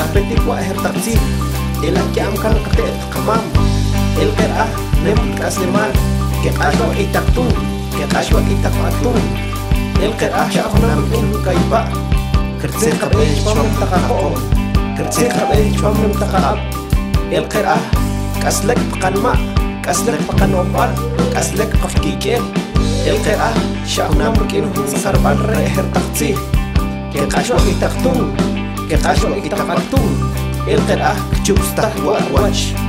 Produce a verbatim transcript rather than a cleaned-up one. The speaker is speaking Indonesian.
petik wa her taksi ila kiam kan kete kamam el qera nem kasleman ke qashwa itaktu ke qashwa itakatu el qera shafna min kaiba kertse qabe chom taqaqo kertse qabe chom taqaq el qera kaslek qanma kaslek qanobal kaslek qafkike el qera shafna min sarban re her taksi ke qashwa itaktu ke qashwa itakatu el qera chubsta wa wach